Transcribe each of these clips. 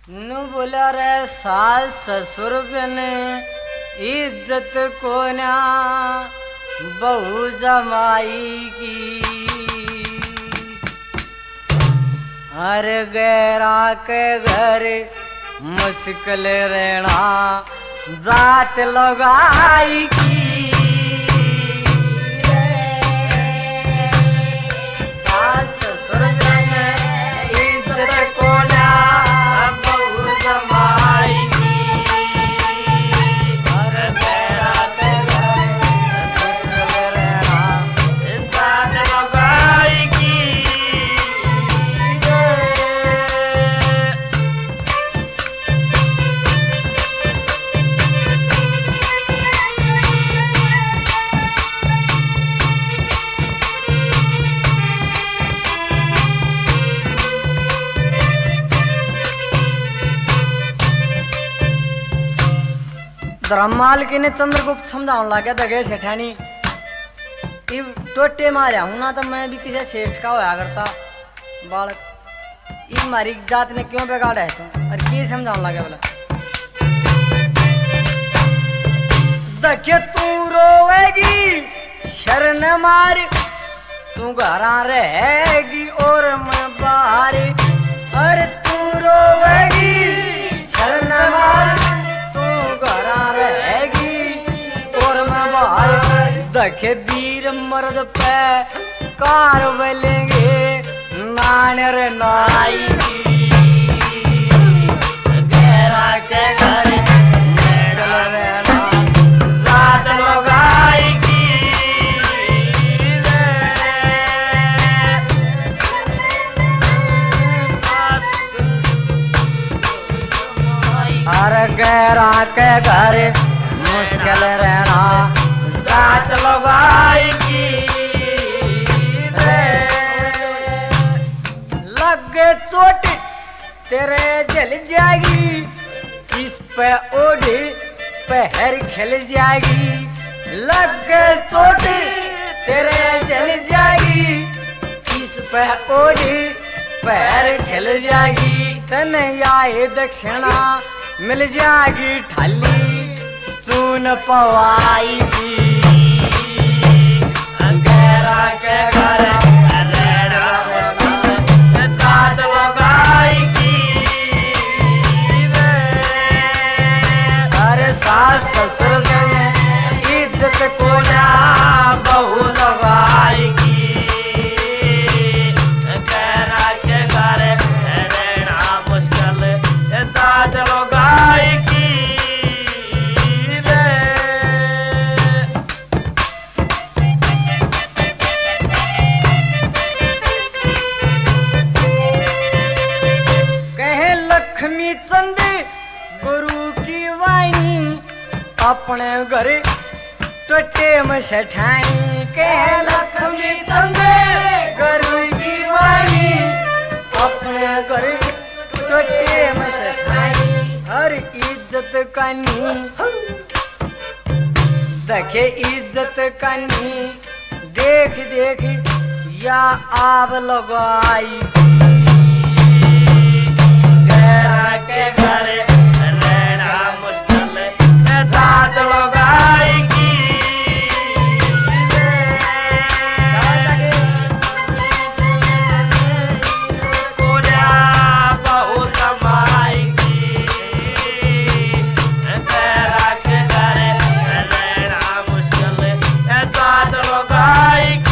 नु बोला रे सास ससुर बने इज्जत को ना बहू जमाई की। हर गैरा के घर मुश्किल रहना जात लगाई की। सास ससुर बने इज्जत को ना बहू जमाई की। हर गैरा के घर मुश्किल रहना जात लगाई की। धर्ममाल के ने चंद्रगुप्त समझाने लगे दगे सेठानी टोटे मारिया हूं ना तो मैं भी किसी सेठ का होया करता बालक। मारी जात ने क्यों बिगाड़ा है तुम और की समझाने लगे बोला दखे तू रोएगी शरण मार तू घरा रहेगी और मैं बाहर। अरे तू रोएगी शरण मार दखे वीर मर्द पे कार बलेंगे नानर नाई की। गैरा के घर मेडल रहना जात लगाई की। अरे गैरा के घर मुश्किल रहना जात लगाई की। लग चोट तेरे जल जाएगी किस पे ओढ़ी पहर खिल जाएगी। लग चोट तेरे जल जाएगी किस पे ओढ़ी पहर खिल जाएगी। तने आए दक्षिणा मिल जाएगी ठाली चून पवाई की। गैरा के घर जात लगाई की। अरे सास ससुर ने इज्जत को ना बहू लगाई की। गैरा के घर रहना मुश्किल जात लगाई की। लक्ष्मी चंद गुरु की वाणी अपने घर टोटे में सेठानी के। लक्ष्मी चंद गुरु की वाणी अपने घर टोटे में सेठानी। हर इज्जत करनी देखे इज्जत करनी देख देख या आब लगाई। के घर रहना मुश्किल जात लगाई की। कोरिया बहुत जमाई की। गैरा के घर रहना मुश्किल जात लगाई की।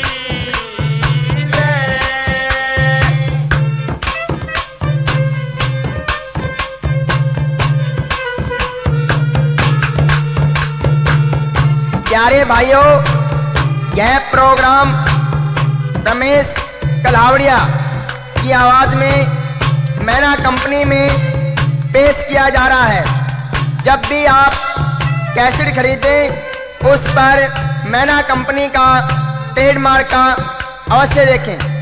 प्यारे भाइयों, यह प्रोग्राम रमेश कलावड़िया की आवाज में मैना कंपनी में पेश किया जा रहा है। जब भी आप कैसेट खरीदें उस पर मैना कंपनी का ट्रेडमार्क का अवश्य देखें।